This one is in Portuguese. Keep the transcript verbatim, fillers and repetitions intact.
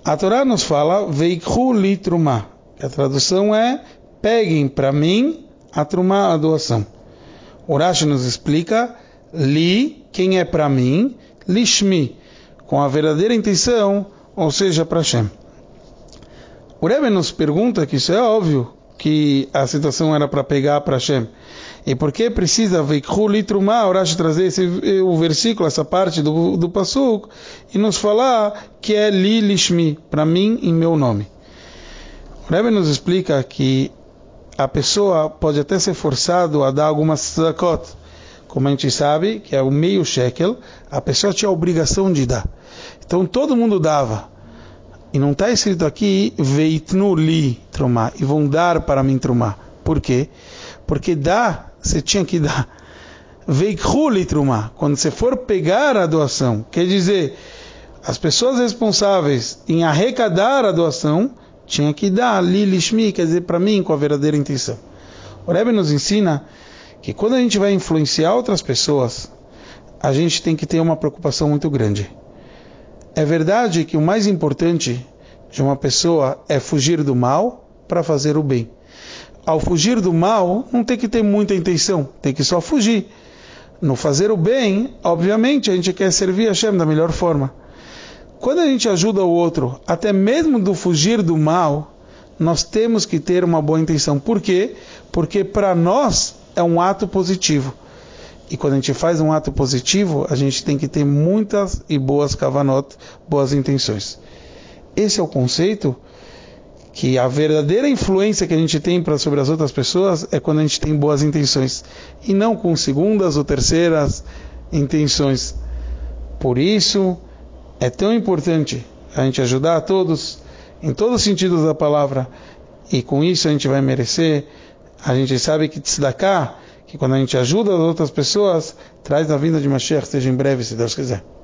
A Torá nos fala veikhu li trumá. A tradução é peguem para mim a trumá, a doação. O Rashi nos explica li, quem é para mim, lishmi, com a verdadeira intenção, ou seja, para Hashem. O Rebbe nos pergunta que isso é óbvio, que a situação era para pegar para Hashem. E por que precisa veikhu li trumá, o Rashi trazer esse, o versículo, essa parte do, do Pasuk, e nos falar que é li lishmi, para mim em meu nome. O Rebbe nos explica que a pessoa pode até ser forçado a dar algumas tzedakot, como a gente sabe, que é o meio shekel, a pessoa tinha a obrigação de dar. Então todo mundo dava. E não está escrito aqui veitnu li trumá, e vão dar para mim trumá. Por quê? Porque dar, você tinha que dar. Veikhu li trumá, quando você for pegar a doação, quer dizer, as pessoas responsáveis em arrecadar a doação tinha que dar li lishmi, quer dizer, para mim, com a verdadeira intenção. O Rebbe nos ensina que quando a gente vai influenciar outras pessoas, a gente tem que ter uma preocupação muito grande. É verdade que o mais importante de uma pessoa é fugir do mal para fazer o bem. Ao fugir do mal, não tem que ter muita intenção, tem que só fugir. No fazer o bem, obviamente, a gente quer servir a Hashem da melhor forma. Quando a gente ajuda o outro, até mesmo do fugir do mal, nós temos que ter uma boa intenção. Por quê? Porque para nós é um ato positivo. E quando a gente faz um ato positivo, a gente tem que ter muitas e boas kavanot, boas intenções. Esse é o conceito que a verdadeira influência que a gente tem pra, sobre as outras pessoas é quando a gente tem boas intenções. E não com segundas ou terceiras intenções. Por isso, é tão importante a gente ajudar a todos, em todos os sentidos da palavra, e com isso a gente vai merecer. A gente sabe que tzedakah, que quando a gente ajuda as outras pessoas, traz a vinda de Mashiach, seja em breve, se Deus quiser.